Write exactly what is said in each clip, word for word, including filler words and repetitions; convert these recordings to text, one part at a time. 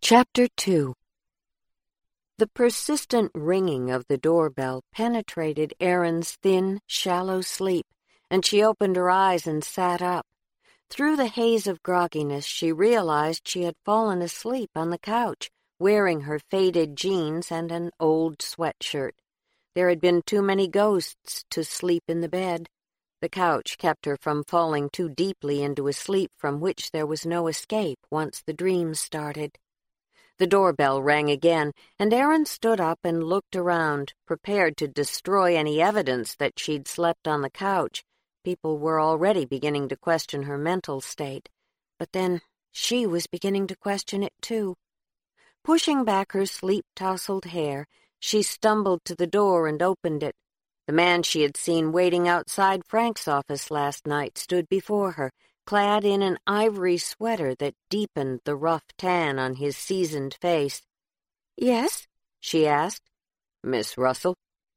Chapter two. The persistent ringing of the doorbell penetrated Erin's thin, shallow sleep, and she opened her eyes and sat up. Through the haze of grogginess, she realized she had fallen asleep on the couch, wearing her faded jeans and an old sweatshirt. There had been too many ghosts to sleep in the bed. The couch kept her from falling too deeply into a sleep from which there was no escape once the dreams started. The doorbell rang again, and Erin stood up and looked around, prepared to destroy any evidence that she'd slept on the couch. People were already beginning to question her mental state, but then she was beginning to question it too. Pushing back her sleep-tousled hair, she stumbled to the door and opened it. The man she had seen waiting outside Frank's office last night stood before her, clad in an ivory sweater that deepened the rough tan on his seasoned face. "Yes?" she asked. "Miss Russell?"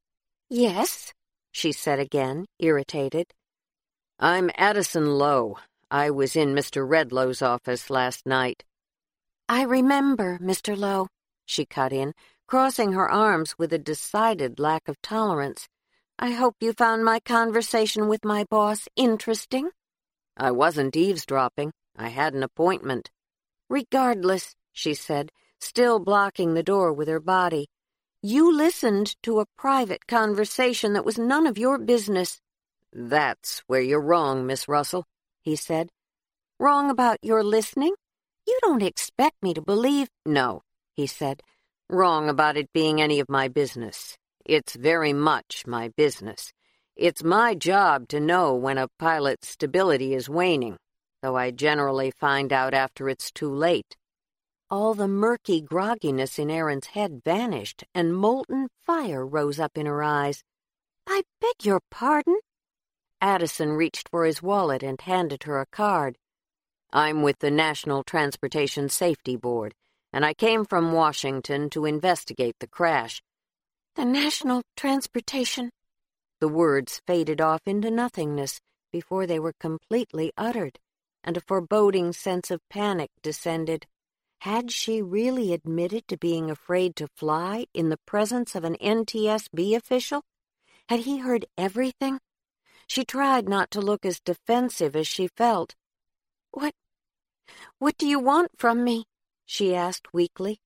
"Yes," she said again, irritated. "I'm Addison Lowe. I was in Mister Redlow's office last night." "I remember, Mister Lowe," she cut in, crossing her arms with a decided lack of tolerance. "I hope you found my conversation with my boss interesting." "I wasn't eavesdropping. I had an appointment." "Regardless," she said, still blocking the door with her body, "you listened to a private conversation that was none of your business." "That's where you're wrong, Miss Russell," he said. "Wrong about your listening? You don't expect me to believe—" "No," he said. "Wrong about it being any of my business. It's very much my business. It's my job to know when a pilot's stability is waning, though I generally find out after it's too late." All the murky grogginess in Erin's head vanished, and molten fire rose up in her eyes. "I beg your pardon?" Addison reached for his wallet and handed her a card. "I'm with the National Transportation Safety Board, and I came from Washington to investigate the crash." "The National Transportation—" The words faded off into nothingness before they were completely uttered, and a foreboding sense of panic descended. Had she really admitted to being afraid to fly in the presence of an N T S B official? Had he heard everything? She tried not to look as defensive as she felt. What, what do you want from me?" she asked weakly.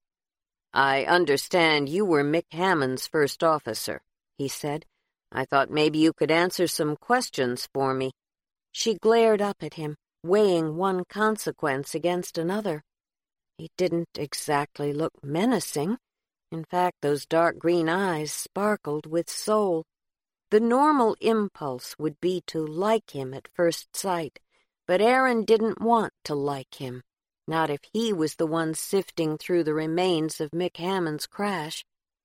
"I understand you were Mick Hammond's first officer," he said. "I thought maybe you could answer some questions for me." She glared up at him, weighing one consequence against another. He didn't exactly look menacing. In fact, those dark green eyes sparkled with soul. The normal impulse would be to like him at first sight, but Erin didn't want to like him, not if he was the one sifting through the remains of Mick Hammond's crash.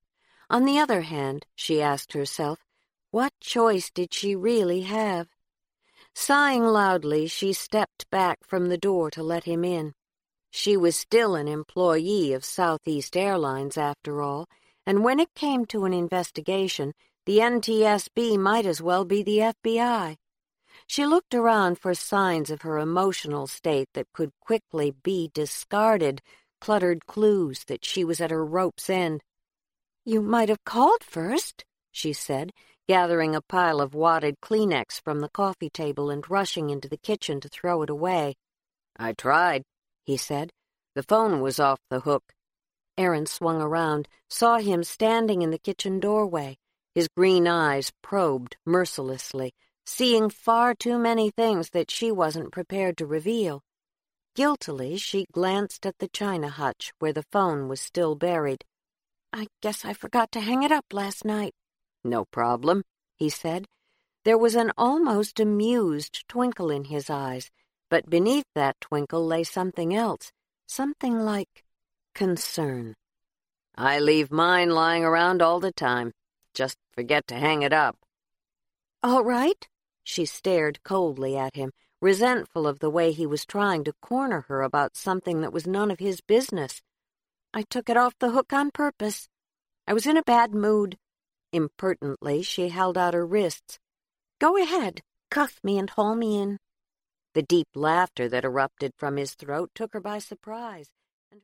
On the other hand, she asked herself, what choice did she really have? Sighing loudly, she stepped back from the door to let him in. She was still an employee of Southeast Airlines, after all, and when it came to an investigation, the N T S B might as well be the F B I. She looked around for signs of her emotional state that could quickly be discarded, cluttered clues that she was at her rope's end. "You might have called first," she said, gathering a pile of wadded Kleenex from the coffee table and rushing into the kitchen to throw it away. "I tried," he said. "The phone was off the hook." Erin swung around, saw him standing in the kitchen doorway. His green eyes probed mercilessly, seeing far too many things that she wasn't prepared to reveal. Guiltily, she glanced at the china hutch where the phone was still buried. "I guess I forgot to hang it up last night." "No problem," he said. There was an almost amused twinkle in his eyes, but beneath that twinkle lay something else, something like concern. "I leave mine lying around all the time. Just forget to hang it up." "All right." She stared coldly at him, resentful of the way he was trying to corner her about something that was none of his business. "I took it off the hook on purpose. I was in a bad mood." Impertinently, she held out her wrists. "Go ahead, cuff me and haul me in." The deep laughter that erupted from his throat took her by surprise.